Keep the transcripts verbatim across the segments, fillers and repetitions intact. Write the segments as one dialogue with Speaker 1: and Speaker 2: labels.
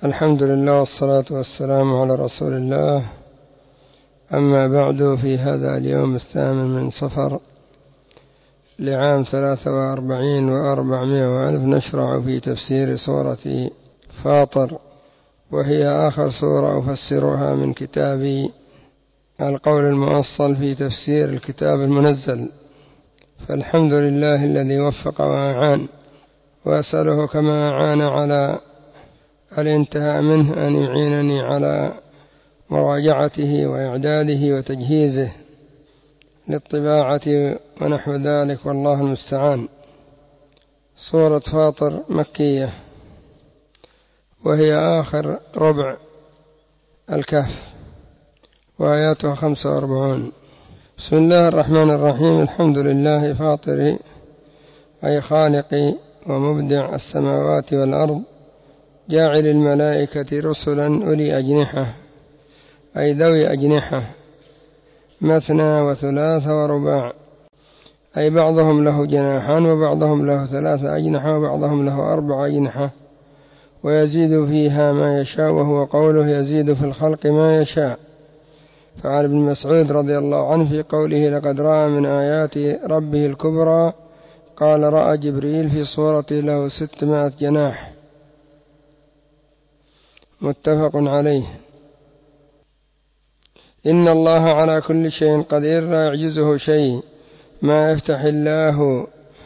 Speaker 1: الحمد لله والصلاة والسلام على رسول الله. أما بعد، في هذا اليوم الثامن من صفر لعام ثلاثة وأربعين وأربعمائة وألف نشرع في تفسير سورة فاطر، وهي آخر سورة أفسرها من كتاب القول المؤصل في تفسير الكتاب المنزل. فالحمد لله الذي وفق وأعان، وأسأله كما أعان على الانتهاء منه أن يعينني على مراجعته وإعداده وتجهيزه للطباعة ونحو ذلك، والله المستعان. سورة فاطر مكية، وهي آخر ربع الكهف، وآياتها خمسة وأربعون. بسم الله الرحمن الرحيم. الحمد لله فاطر، أي خالق ومبدع السماوات والأرض، جاعل الملائكة رسلا أولي أجنحة، أي ذوي أجنحة، مثنى وثلاث ورباع، أي بعضهم له جناحان وبعضهم له ثلاث أجنحة وبعضهم له أربع أجنحة، ويزيد فيها ما يشاء، وهو قوله يزيد في الخلق ما يشاء. فعن ابن مسعود رضي الله عنه في قوله لقد رأى من آيات ربه الكبرى، قال رأى جبريل في صورته له ستمائة جناح. متفق عليه. إن الله على كل شيء قدير، لا يعجزه شيء. ما يفتح الله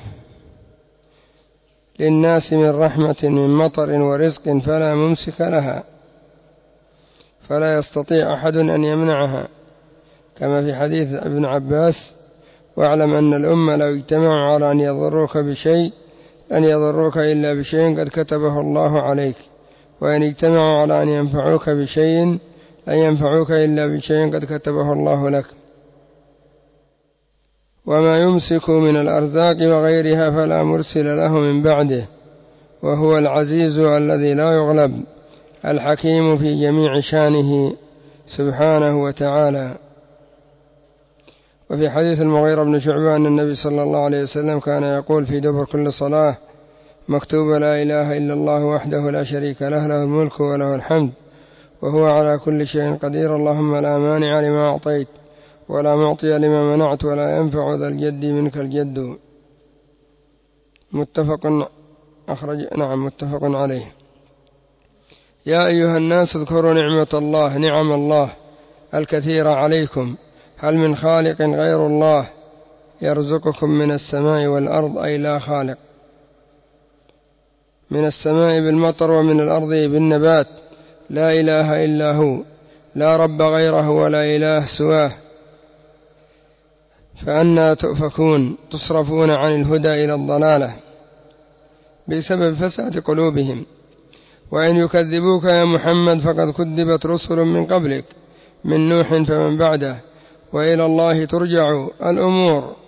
Speaker 1: للناس من رحمة من مطر ورزق فلا ممسك لها، فلا يستطيع أحد أن يمنعها، كما في حديث ابن عباس: واعلم أن الأمة لو اجتمعوا على أن يضروك بشيء لن يضروك إلا بشيء قد كتبه الله عليك، وإن اجتمعوا على أن ينفعوك بشيء لن ينفعوك إلا بشيء قد كتبه الله لك. وما يمسك من الأرزاق وغيرها فلا مرسل له من بعده، وهو العزيز الذي لا يغلب، الحكيم في جميع شانه سبحانه وتعالى. وفي حديث المغيرة بن شعبة أن النبي صلى الله عليه وسلم كان يقول في دبر كل صلاة: مكتوب لا إله إلا الله وحده لا شريك له، له الملك وله الحمد وهو على كل شيء قدير، اللهم لا مانع لما أعطيت ولا معطي لما منعت ولا ينفع ذا الجد منك الجد. متفق أخرج نعم متفق عليه. يا أيها الناس اذكروا نعمة الله نعم الله الكثيرة عليكم، هل من خالق غير الله يرزقكم من السماء والأرض، أي لا خالق. من السماء بالمطر ومن الأرض بالنبات، لا إله إلا هو، لا رب غيره ولا إله سواه، فأنى تؤفكون تصرفون عن الهدى إلى الضلالة بسبب فساد قلوبهم. وإن يكذبوك يا محمد فقد كذبت رسل من قبلك، من نوح فمن بعده، وإلى الله ترجع الأمور،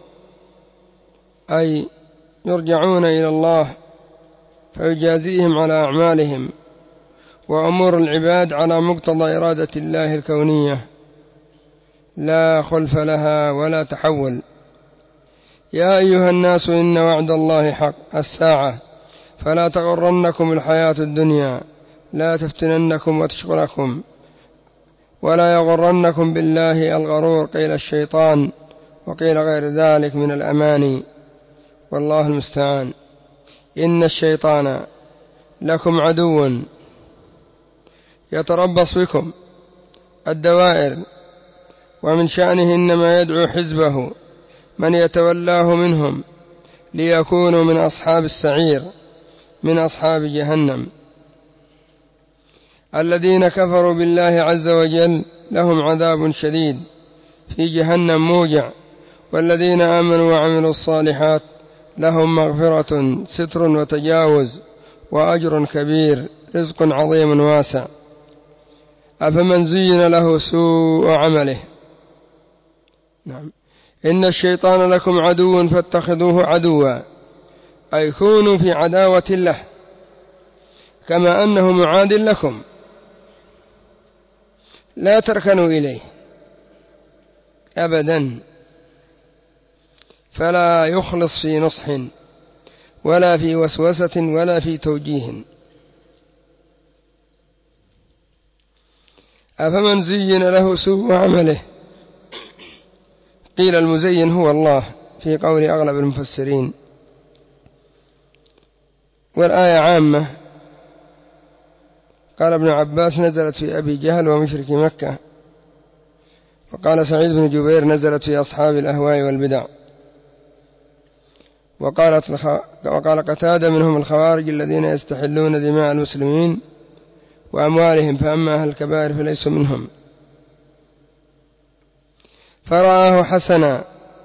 Speaker 1: أي يرجعون إلى الله فيجازيهم على أعمالهم، وأمور العباد على مقتضى إرادة الله الكونية، لا خلف لها ولا تحول. يا أيها الناس إن وعد الله حق، الساعة، فلا تغرنكم الحياة الدنيا، لا تفتننكم وتشغلكم، ولا يغرنكم بالله الغرور، قيل الشيطان وقيل غير ذلك من الأماني، والله المستعان. إن الشيطان لكم عدو يتربص بكم الدوائر، ومن شأنه إنما يدعو حزبه من يتولاه منهم ليكونوا من أصحاب السعير، من أصحاب جهنم. الذين كفروا بالله عز وجل لهم عذاب شديد في جهنم موجع، والذين آمنوا وعملوا الصالحات لهم مغفرة ستر وتجاوز وأجر كبير، رزق عظيم واسع. أفمن زين له سوء عمله. نعم. إن الشيطان لكم عدو فاتخذوه عدوا، أي كونوا في عداوة له كما أنه معاد لكم، لا تركنوا إليه أبدا، فلا يخلص في نصح ولا في وسوسة ولا في توجيه. أفمن زين له سوء عمله. قيل المزين هو الله في قول أغلب المفسرين. والآية عامة. قال ابن عباس نزلت في أبي جهل ومشرك مكة. وقال سعيد بن جبير نزلت في أصحاب الأهواء والبدع. وقالت الخ... وقال قتادة منهم الخوارج الذين يستحلون دماء المسلمين وأموالهم، فأما أهل الكبائر فليسوا منهم. فرآه حسنا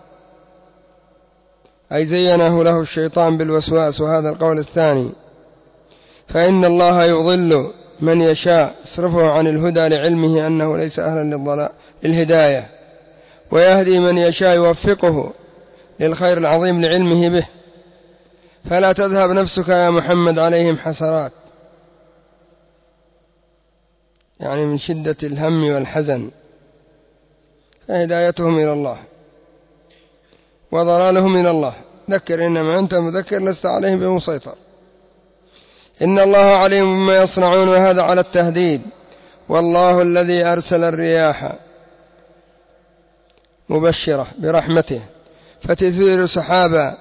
Speaker 1: أي زينه له الشيطان بالوسواس. وهذا القول الثاني. فإن الله يضل من يشاء يصرفه عن الهدى لعلمه أنه ليس أهلا للضلال للهداية، ويهدي من يشاء يوفقه للخير العظيم لعلمه به. فلا تذهب نفسك يا محمد عليهم حسرات، يعني من شدة الهم والحزن، فهدايتهم إلى الله وضلالهم إلى الله. ذكر إنما أنت مذكر لست عليهم بمسيطر. إن الله عليم بما يصنعون، وهذا على التهديد. والله الذي أرسل الرياح مبشرة برحمته فتثير سحابا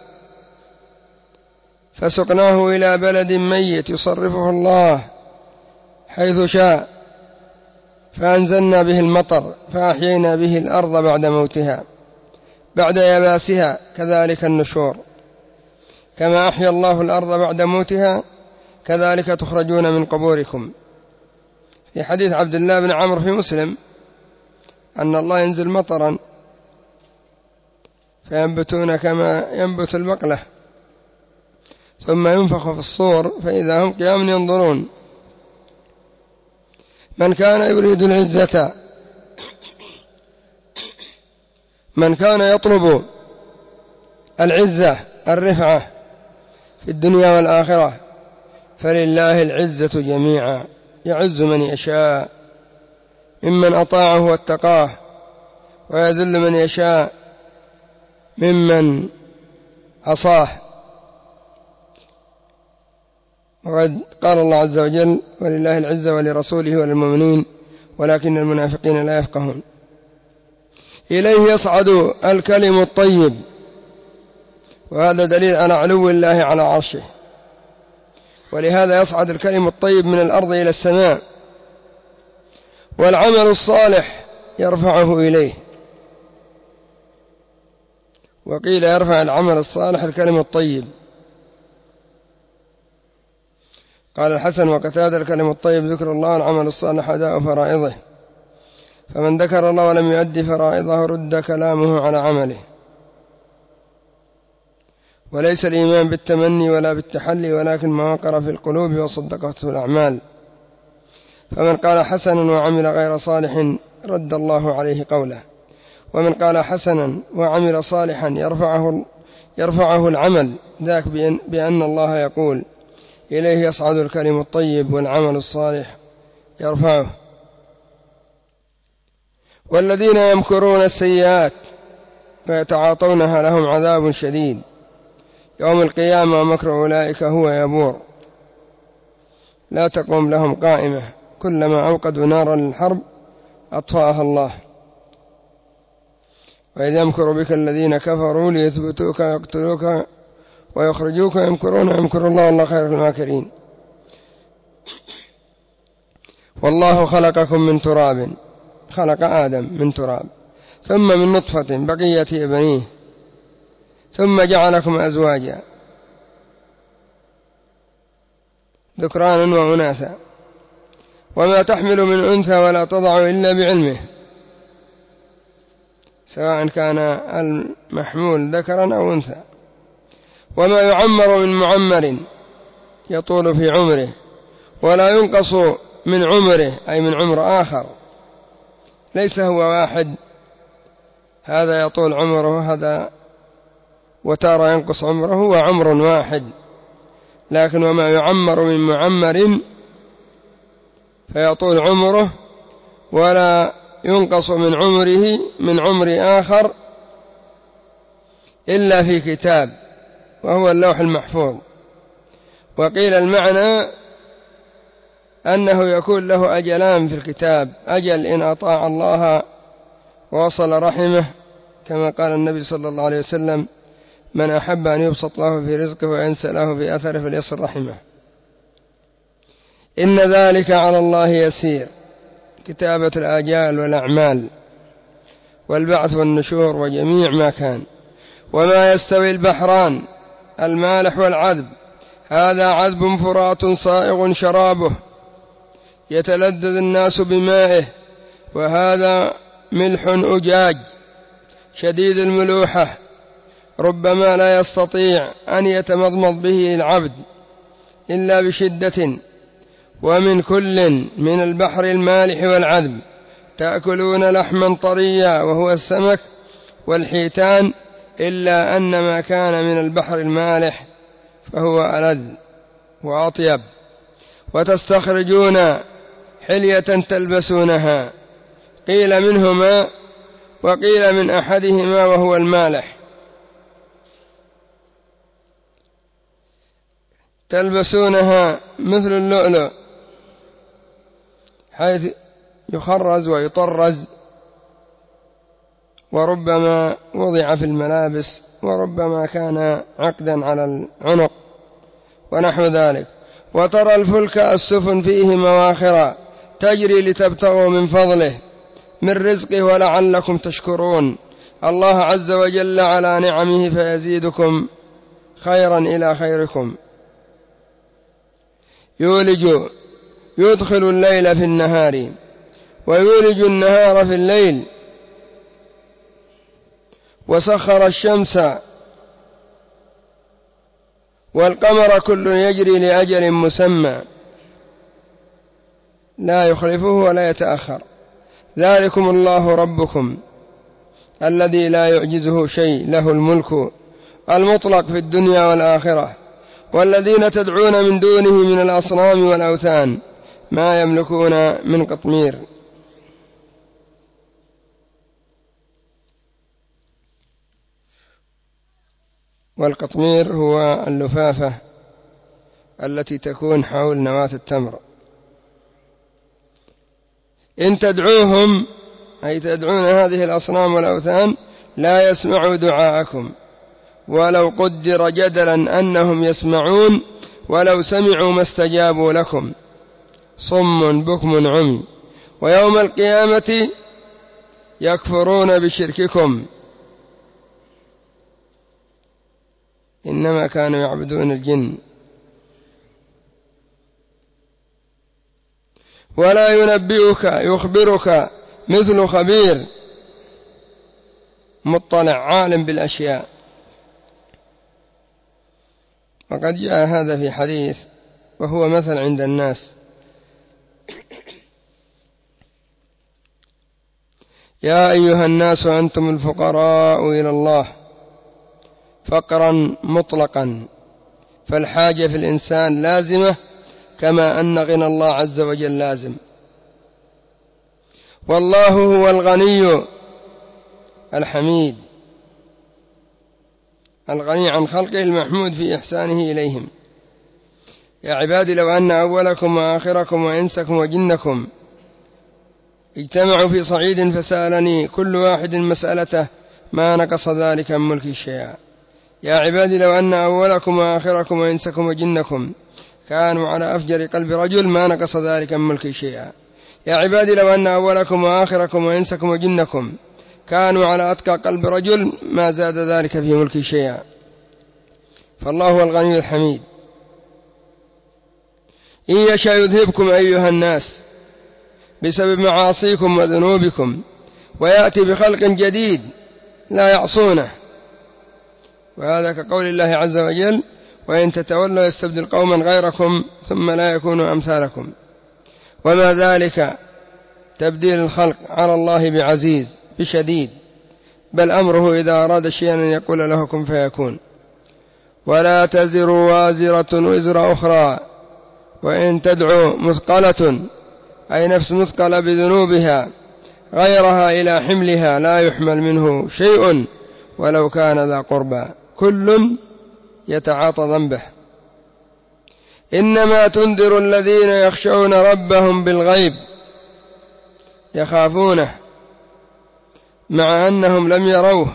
Speaker 1: فسقناه إلى بلد ميت يصرفه الله حيث شاء فأنزلنا به المطر فأحيينا به الأرض بعد موتها بعد يباسها كذلك النشور. كما أحيا الله الأرض بعد موتها كذلك تخرجون من قبوركم. في حديث عبد الله بن عمرو في مسلم أن الله ينزل مطرا فينبتون كما ينبت البقلة، ثم ينفخ في الصور فإذا هم قيام ينظرون. من كان يريد العزة من كان يطلب العزة الرفعة في الدنيا والآخرة فلله العزة جميعا، يعز من يشاء ممن أطاعه واتقاه، ويذل من يشاء ممن عصاه. وقد قال الله عز وجل: ولله العزة ولرسوله وللمؤمنين ولكن المنافقين لا يفقهون. إليه يصعد الكلم الطيب، وهذا دليل على علو الله على عرشه، ولهذا يصعد الكلم الطيب من الأرض إلى السماء، والعمل الصالح يرفعه إليه. وقيل يرفع العمل الصالح الكلم الطيب. قال الحسن وقتادة: الكلم الطيب ذكر الله، العمل الصالح أداء فرائضه، فمن ذكر الله ولم يؤدي فرائضه رد كلامه على عمله. وليس الإيمان بالتمني ولا بالتحلي، ولكن ما وقر في القلوب وصدقته الأعمال. فمن قال حسنا وعمل غير صالح رد الله عليه قوله، ومن قال حسنا وعمل صالحا يرفعه, يرفعه العمل، ذاك بأن, بأن الله يقول: إليه يصعد الكلم الطيب والعمل الصالح يرفعه. والذين يمكرون السيئات ويتعاطونها لهم عذاب شديد يوم القيامة، ومكر أولئك هو يبور. لا تقوم لهم قائمة، كلما أوقدوا نارا للحرب أطفأها الله. وإذ يمكر بك الذين كفروا ليثبتوك ويقتلوك ويخرجوك يمكرون يمكر الله والله خير الماكرين. والله خلقكم من تراب، خلق آدم من تراب، ثم من نطفة بقية بنيه، ثم جعلكم أزواجا ذكرانا وأناثا، وما تحمل من أنثى ولا تضع إلا بعلمه، سواء كان المحمول ذكرا أو أنثى. وما يعمر من معمر يطول في عمره ولا ينقص من عمره، أي من عمر آخر، ليس هو واحد، هذا يطول عمره هذا وتارة ينقص عمره، هو عمر واحد. لكن وما يعمر من معمر فيطول عمره ولا ينقص من عمره من عمر آخر إلا في كتاب، وهو اللوح المحفوظ. وقيل المعنى أنه يكون له أجلان في الكتاب: أجل إن أطاع الله ووصل رحمه، كما قال النبي صلى الله عليه وسلم: من أحب أن يبسط له في رزقه وينسى له في أثره فليصل رحمه. إن ذلك على الله يسير، كتابة الآجال والأعمال والبعث والنشور وجميع ما كان. وما يستوي البحران، المالح والعذب، هذا عذب فرات صائغ شرابه يتلذذ الناس بمائه، وهذا ملح أجاج شديد الملوحة ربما لا يستطيع أن يتمضمض به العبد إلا بشدة. ومن كل من البحر المالح والعذب تأكلون لحما طريا وهو السمك والحيتان، إلا أن ما كان من البحر المالح فهو ألذ وأطيب. وتستخرجون حلية تلبسونها، قيل منهما وقيل من أحدهما وهو المالح، تلبسونها مثل اللؤلؤ حيث يخرز ويطرز، وربما وضع في الملابس، وربما كان عقدا على العنق ونحو ذلك. وترى الفلك السفن فيه مواخر تجري لتبتغوا من فضله من رزقه ولعلكم تشكرون. الله عز وجل على نعمه فيزيدكم خيرا إلى خيركم. يولج يدخل الليل في النهار ويولج النهار في الليل، وسخر الشمس والقمر كل يجري لأجل مسمى لا يخلفه ولا يتأخر. ذلكم الله ربكم الذي لا يعجزه شيء، له الملك المطلق في الدنيا والآخرة. والذين تدعون من دونه من الأصنام والأوثان ما يملكون من قطمير. والقطمير هو اللفافة التي تكون حول نواة التمر. إن تدعوهم أي تدعون هذه الأصنام والأوثان لا يسمعوا دعاءكم ولو قدر جدلا أنهم يسمعون، ولو سمعوا ما استجابوا لكم، صم بكم عمي. ويوم القيامة يكفرون بشرككم، إنما كانوا يعبدون الجن. ولا ينبئك يخبرك مثل خبير مطلع عالم بالأشياء. وقد جاء هذا في حديث وهو مثل عند الناس: يا أيها الناس أنتم الفقراء إلى الله فقرا مطلقا، فالحاجة في الإنسان لازمة كما أن غنى الله عز وجل لازم. والله هو الغني الحميد، الغني عن خلقه المحمود في إحسانه إليهم. يا عبادي لو أن أولكم وآخركم وإنسكم وجنكم اجتمعوا في صعيد فسألني كل واحد مسألته ما نقص ذلك من ملكي شيئا. يا عبادي لو أن أولكم وآخركم وإنسكم وجنكم كانوا على أفجر قلب رجل ما نقص ذلك من ملكي شيئا. يا عبادي لو أن أولكم وآخركم وإنسكم وجنكم كانوا على أتقى قلب رجل ما زاد ذلك في ملكي شيئا. فالله هو الغني الحميد. إن يشاء يذهبكم أيها الناس بسبب معاصيكم وذنوبكم ويأتي بخلق جديد لا يعصونه، وهذا كقول الله عز وجل: وإن تتولوا يستبدل قوما غيركم ثم لا يكونوا أمثالكم. وما ذلك تبديل الخلق على الله بعزيز بشديد، بل أمره إذا أراد شيئا أن يقول له كن فيكون. ولا تزر وازرة وزر أخرى وإن تدعو مثقلة أي نفس مثقلة بذنوبها غيرها إلى حملها لا يحمل منه شيء ولو كان ذا قربى، كل يتعاطى ذنبه. إنما تنذر الذين يخشون ربهم بالغيب، يخافونه مع أنهم لم يروه،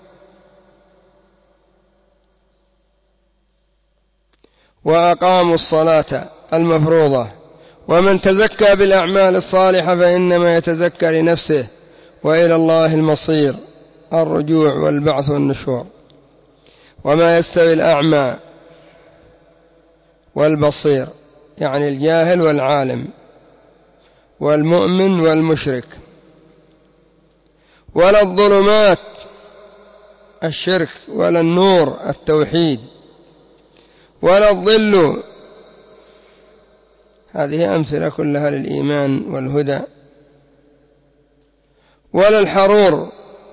Speaker 1: وأقاموا الصلاة المفروضة. ومن تزكى بالأعمال الصالحة فإنما يتزكى لنفسه، وإلى الله المصير، الرجوع والبعث والنشور. وما يستوي الأعمى والبصير، يعني الجاهل والعالم، والمؤمن والمشرك، ولا الظلمات الشرك، ولا النور التوحيد، ولا الظل، هذه أمثلة كلها للإيمان والهدى، ولا الحرور،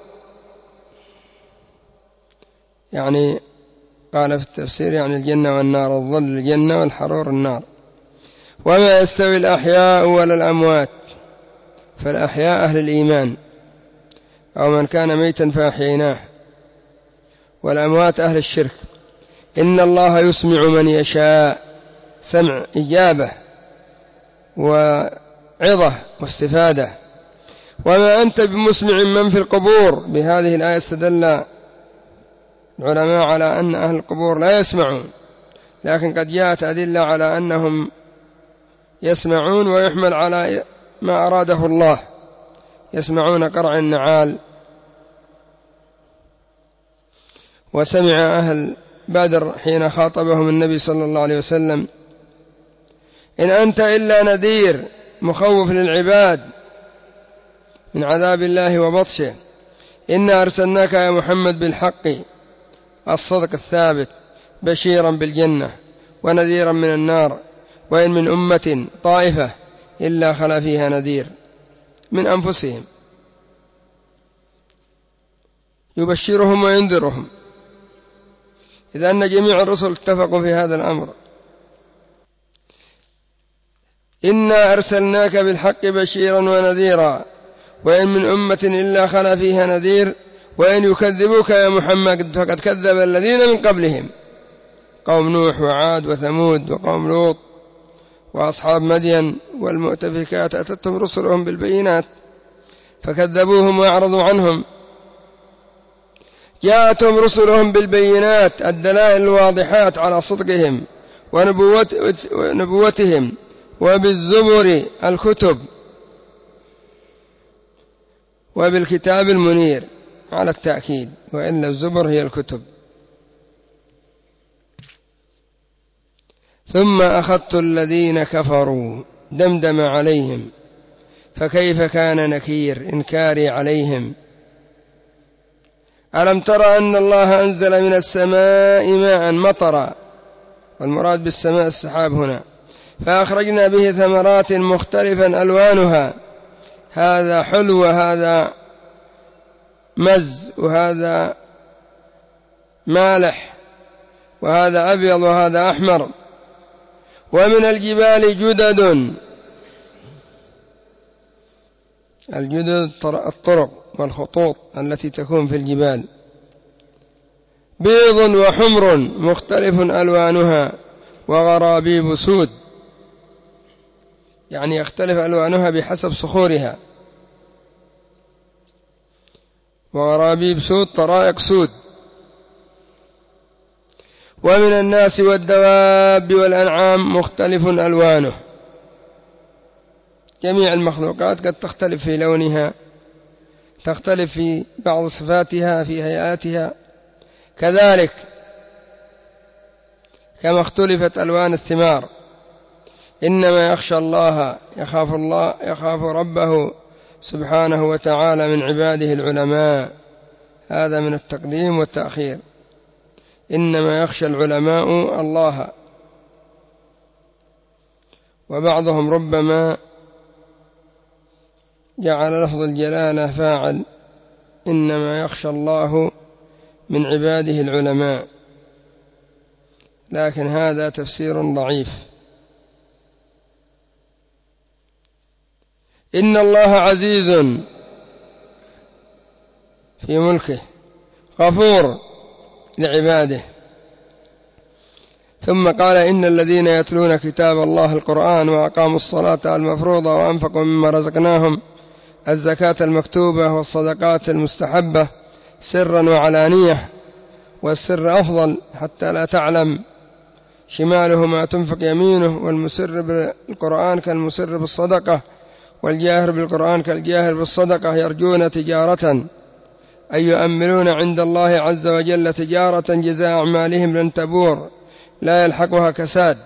Speaker 1: يعني قال في التفسير يعني الجنة والنار، الظل الجنة والحرور النار. وما يستوي الأحياء ولا الأموات، فالأحياء أهل الإيمان أو من كان ميتا فأحييناه، والأموات أهل الشرك. إن الله يسمع من يشاء، سمع إجابة وعظة واستفادة. وما أنت بمسمع من في القبور. بهذه الآية استدل العلماء على أن أهل القبور لا يسمعون، لكن قد جاءت أدلة على أنهم يسمعون، ويحمل على ما أراده الله، يسمعون قرع النعال. وسمع أهل بدر حين خاطبهم النبي صلى الله عليه وسلم: إن أنت إلا نذير مخوف للعباد من عذاب الله وبطشه، إنا أرسلناك يا محمد بالحق الصدق الثابت، بشيرا بالجنة ونذيرا من النار، وإن من أمة طائفة إلا خلا فيها نذير من أنفسهم يبشرهم وينذرهم. إذا أن جميع الرسل اتفقوا في هذا الأمر. إنا أرسلناك بالحق بشيرا ونذيرا، وإن من أمة إلا خلا فيها نذير، وإن يكذبوك يا محمد فقد كذب الذين من قبلهم، قوم نوح وعاد وثمود وقوم لوط وأصحاب مدين والمؤتفكات، أتتهم رسلهم بالبينات فكذبوهم وأعرضوا عنهم. جاءتهم رسلهم بالبينات، الدلائل الواضحات على صدقهم ونبوتهم، وبالزبر الكتب، وبالكتاب المنير على التأكيد، وإلا الزبر هي الكتب. ثم أخذت الذين كفروا دمدم عليهم، فكيف كان نكير إنكاري عليهم. ألم تر أن الله أنزل من السماء ماء مطرا، والمراد بالسماء السحاب هنا، فأخرجنا به ثمرات مختلفا ألوانها، هذا حلو وهذا مز وهذا مالح وهذا أبيض وهذا أحمر. ومن الجبال جدد، الجدد الطرق والخطوط التي تكون في الجبال، بيض وحمر مختلف ألوانها، وغرابيب سود، يعني يختلف ألوانها بحسب صخورها، وغرابيب سود طرائق سود. ومن الناس والدواب والأنعام مختلف ألوانه، جميع المخلوقات قد تختلف في لونها، تختلف في بعض صفاتها في هيئاتها، كذلك كما اختلفت ألوان الثمار. إنما يخشى الله يخاف الله يخاف ربه سبحانه وتعالى من عباده العلماء، هذا من التقديم والتأخير. إنما يخشى العلماء الله، وبعضهم ربما جعل لفظ الجلالة فاعل، إنما يخشى الله من عباده العلماء، لكن هذا تفسير ضعيف. إن الله عزيز في ملكه غفور لعباده. ثم قال إن الذين يتلون كتاب الله القرآن وأقاموا الصلاة المفروضة وأنفقوا مما رزقناهم الزكاة المكتوبة والصدقات المستحبة سرا وعلانية، والسر أفضل حتى لا تعلم شماله ما تنفق يمينه، والمسر بالقرآن كالمسر بالصدقة، والجاهر بالقرآن كالجاهر بالصدقة، يرجون تجارة أي يؤملون عند الله عز وجل تجارة جزاء أعمالهم لن تبور لا يلحقها كساد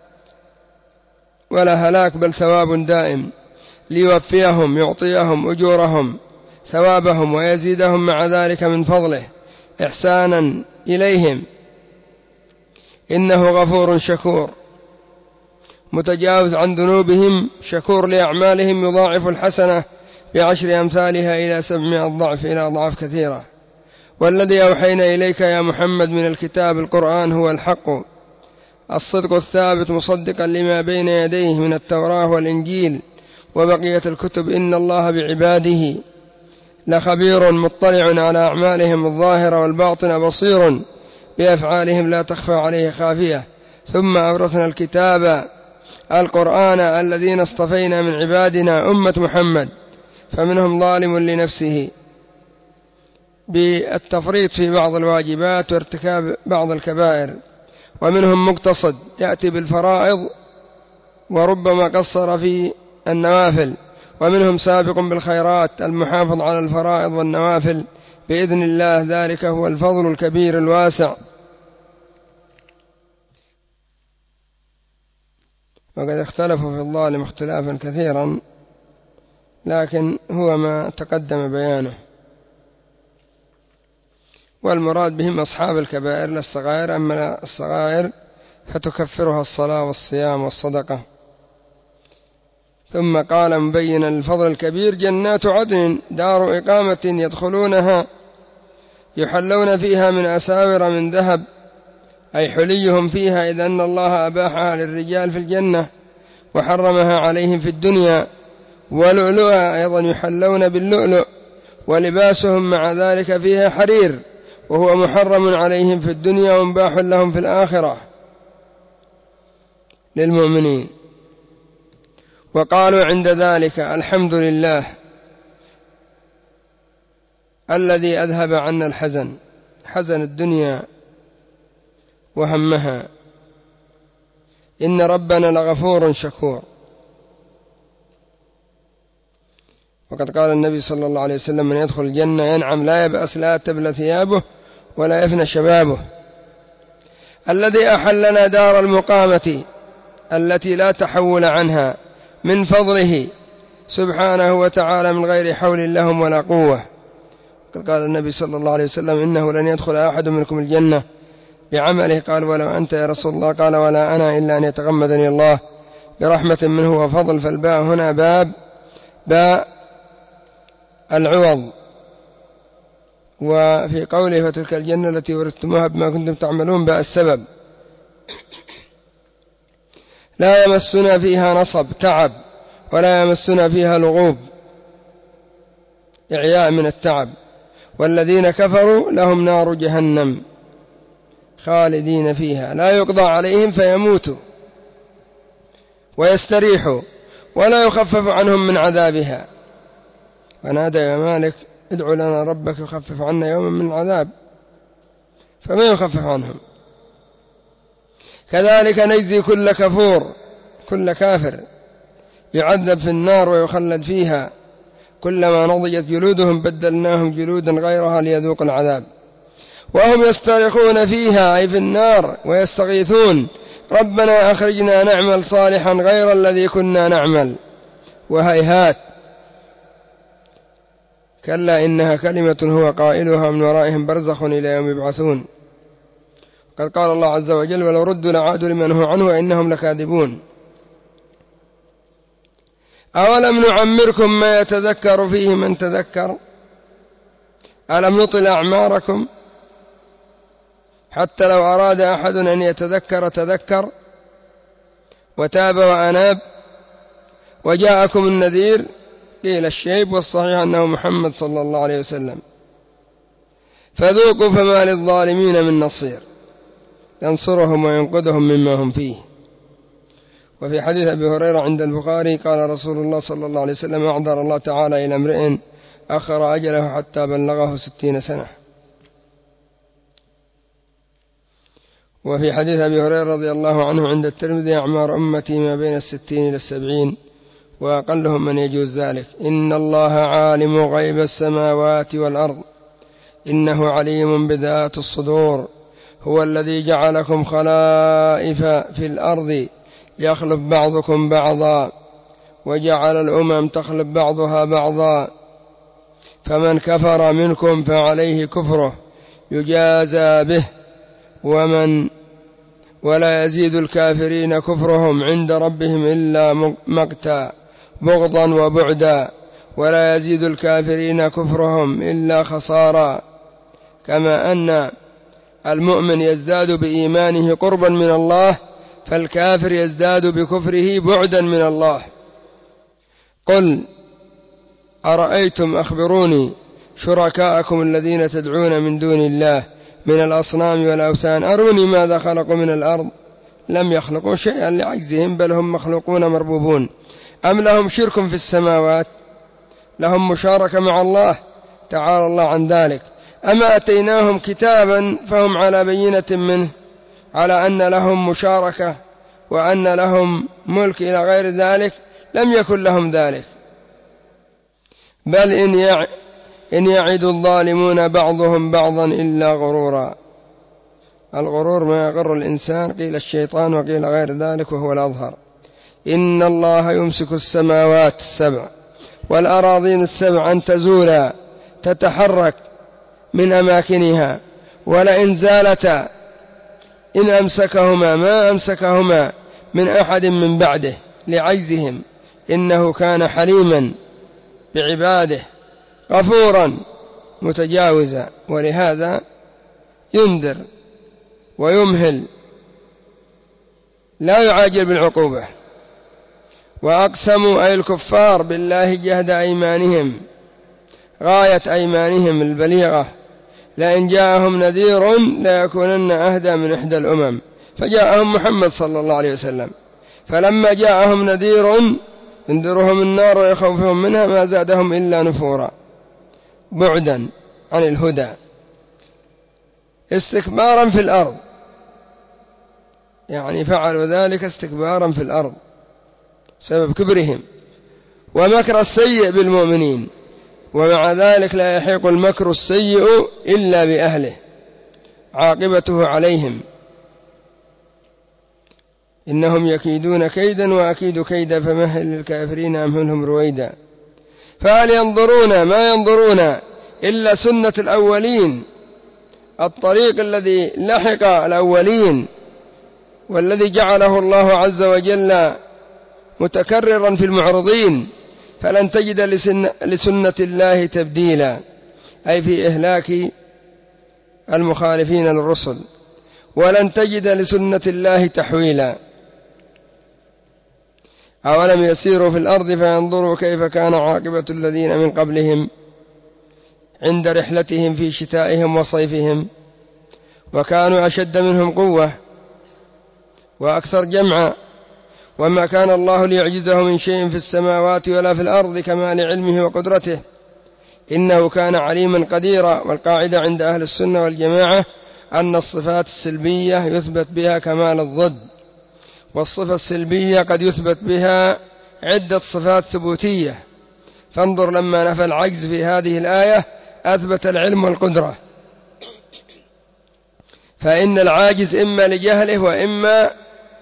Speaker 1: ولا هلاك بل ثواب دائم، ليوفيهم يعطيهم أجورهم ثوابهم ويزيدهم مع ذلك من فضله إحسانا إليهم، إنه غفور شكور متجاوز عن ذنوبهم شكور لأعمالهم، يضاعف الحسنة بعشر أمثالها إلى سبعمائة ضعف إلى أضعاف كثيرة. والذي أوحينا إليك يا محمد من الكتاب القرآن هو الحق الصدق الثابت مصدقا لما بين يديه من التوراة والإنجيل وبقية الكتب، إن الله بعباده لخبير مطلع على أعمالهم الظاهرة والباطنة بصير بأفعالهم لا تخفى عليه خافية. ثم أورثنا الكتاب القرآن الذين اصطفينا من عبادنا أمة محمد، فمنهم ظالم لنفسه بالتفريط في بعض الواجبات وارتكاب بعض الكبائر، ومنهم مقتصد يأتي بالفرائض وربما قصر في النوافل، ومنهم سابق بالخيرات المحافظ على الفرائض والنوافل بإذن الله، ذلك هو الفضل الكبير الواسع. وقد اختلفوا في الظالم اختلافا كثيرا، لكن هو ما تقدم بيانه، والمراد بهم أصحاب الكبائر لا الصغائر، أما الصغائر فتكفرها الصلاة والصيام والصدقة. ثم قال مبينا الفضل الكبير: جنات عدن دار إقامة يدخلونها يحلون فيها من أساور من ذهب، أي حليهم فيها، إذ أن الله أباحها للرجال في الجنة وحرمها عليهم في الدنيا، ولؤلؤها أيضا يحلون باللؤلؤ، ولباسهم مع ذلك فيها حرير، وهو محرم عليهم في الدنيا ومباح لهم في الآخرة للمؤمنين. وقالوا عند ذلك: الحمد لله الذي أذهب عنا الحزن، حزن الدنيا وهمها، إن ربنا لغفور شكور. وقد قال النبي صلى الله عليه وسلم: من يدخل الجنة ينعم لا يبأس لا تبلى ثيابه ولا يفنى شبابه. الذي أحلنا دار المقامة التي لا تحول عنها من فضله سبحانه وتعالى من غير حول لهم ولا قوة. قد قال النبي صلى الله عليه وسلم: إنه لن يدخل أحد منكم الجنة بعمله. قال: ولو أنت يا رسول الله؟ قال: ولا أنا إلا أن يتغمدني الله برحمة منه وفضل. فالباء هنا باب باء العوض. وفي قوله: فتلك الجنة التي ورثتموها بما كنتم تعملون، باء السبب. لا يمسنا فيها نصب تعب، ولا يمسنا فيها لغوب إعياء من التعب. والذين كفروا لهم نار جهنم خالدين فيها لا يقضى عليهم فيموتوا ويستريحوا ولا يخفف عنهم من عذابها. فنادى يا مالك: ادعو لنا ربك يخفف عنا يوما من العذاب، فما يخفف عنهم. كذلك نجزي كل كفور، كل كافر يعذب في النار ويخلد فيها، كلما نضجت جلودهم بدلناهم جلودا غيرها ليذوقوا العذاب. وهم يسترخون فيها أي في النار ويستغيثون: ربنا أخرجنا نعمل صالحا غير الذي كنا نعمل. وهيهات كلا إنها كلمة هو قائلها من ورائهم برزخ إلى يوم يبعثون. قد قال الله عز وجل: ولو ردوا لعادوا لما نهوا عنه وإنهم لكاذبون. أولم نعمركم ما يتذكر فيه من تذكر، ألم نطل أعماركم حتى لو أراد أحد أن يتذكر تذكر وتاب وأناب وجاءكم النذير. قيل الشيب، والصحيح أنه محمد صلى الله عليه وسلم. فذوقوا فما للظالمين من نصير. ينصرهم وينقذهم مما هم فيه. وفي حديث أبي هريرة عند البخاري قال رسول الله صلى الله عليه وسلم: أعذر الله تعالى إلى امرئ أخر أجله حتى بلغه ستين سنة. وفي حديث أبي هريرة رضي الله عنه عند الترمذي: أعمار أمتي ما بين الستين إلى السبعين وأقلهم من يجوز ذلك. إن الله عالم غيب السماوات والأرض إنه عليم بذات الصدور. هو الذي جعلكم خلائف في الأرض يخلف بعضكم بعضا وجعل الأمم تخلف بعضها بعضا فمن كفر منكم فعليه كفره يجازى به ومن ولا يزيد الكافرين كفرهم عند ربهم إلا مقتا بغضا وبعدا ولا يزيد الكافرين كفرهم إلا خسارا. كما أن المؤمن يزداد بإيمانه قربا من الله فالكافر يزداد بكفره بعدا من الله. قل أرأيتم أخبروني شركاءكم الذين تدعون من دون الله من الأصنام والأوثان أروني ماذا خلقوا من الأرض لم يخلقوا شيئا لعجزهم بل هم مخلوقون مربوبون أم لهم شرك في السماوات لهم مشاركة مع الله تعالى الله عن ذلك. أما أتيناهم كتابا فهم على بينة منه على أن لهم مشاركة وأن لهم ملك إلى غير ذلك لم يكن لهم ذلك. بل إن يع... إن يعد الظالمون بعضهم بعضا إلا غرورا. الغرور ما يغر الإنسان قيل الشيطان وقيل غير ذلك وهو الأظهر. إن الله يمسك السماوات السبع والأراضين السبع أن تزولا تتحرك من أماكنها ولئن زالتا إن أمسكهما ما أمسكهما من أحد من بعده لعجزهم إنه كان حليما بعباده غفورا متجاوزا. ولهذا ينذر ويمهل لا يعاجل بالعقوبة. وأقسموا أي الكفار بالله جهد أيمانهم غاية أيمانهم البليغة لئن جاءهم نذير ليكونن أهدى من إحدى الأمم فجاءهم محمد صلى الله عليه وسلم فلما جاءهم نذير ينذرهم النار ويخوفهم منها ما زادهم إلا نفورا بعدا عن الهدى استكبارا في الأرض. يعني فعلوا ذلك استكبارا في الأرض سبب كبرهم ومكر السيء بالمؤمنين ومع ذلك لا يحيق المكر السيء إلا بأهله عاقبته عليهم. إنهم يكيدون كيدا وأكيد كيدا فمهل للكافرين أمهلهم رويدا. فهل ينظرون ما ينظرون إلا سنة الأولين الطريق الذي لحق الأولين والذي جعله الله عز وجل متكررا في المعرضين فلن تجد لسنة الله تبديلا أي في إهلاك المخالفين للرسل ولن تجد لسنة الله تحويلا. أولم يسيروا في الأرض فينظروا كيف كان عاقبة الذين من قبلهم عند رحلتهم في شتائهم وصيفهم وكانوا أشد منهم قوة وأكثر جمعا وما كان الله ليعجزه من شيء في السماوات ولا في الأرض كمال علمه وقدرته إنه كان عليما قديرا. والقاعدة عند أهل السنة والجماعة أن الصفات السلبية يثبت بها كمال الضد والصفة السلبية قد يثبت بها عدة صفات ثبوتية. فانظر لما نفى العجز في هذه الآية أثبت العلم والقدرة فإن العاجز إما لجهله وإما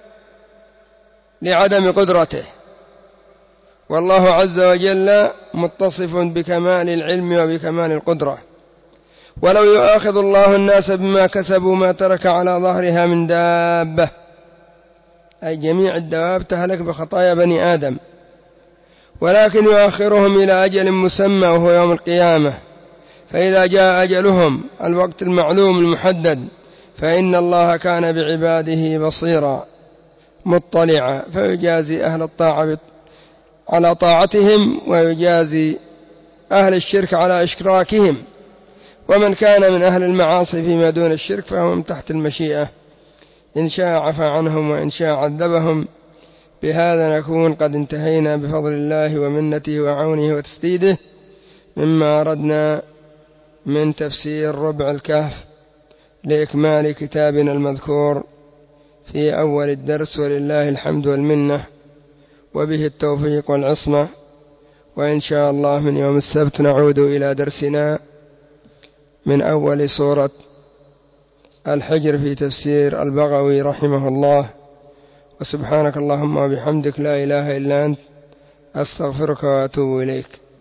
Speaker 1: لعدم قدرته والله عز وجل متصف بكمال العلم وبكمال القدرة. ولو يؤاخذ الله الناس بما كسبوا ما ترك على ظهرها من دابة أي جميع الدواب تهلك بخطايا بني آدم ولكن يؤخرهم إلى أجل مسمى وهو يوم القيامة فإذا جاء أجلهم الوقت المعلوم المحدد فإن الله كان بعباده بصيرا مطلعا فيجازي أهل الطاعة على طاعتهم ويجازي أهل الشرك على إشراكهم ومن كان من أهل المعاصي فيما دون الشرك فهم تحت المشيئة إن شاء عفى عنهم وإن شاء عذبهم. بهذا نكون قد انتهينا بفضل الله ومنته وعونه وتسديده مما أردنا من تفسير ربع الكهف لإكمال كتابنا المذكور في أول الدرس، ولله الحمد والمنة، وبه التوفيق والعصمة. وإن شاء الله من يوم السبت نعود إلى درسنا من أول سورة الحجر في تفسير البغوي رحمه الله. وسبحانك اللهم وبحمدك لا إله إلا أنت، أستغفرك وأتوب إليك.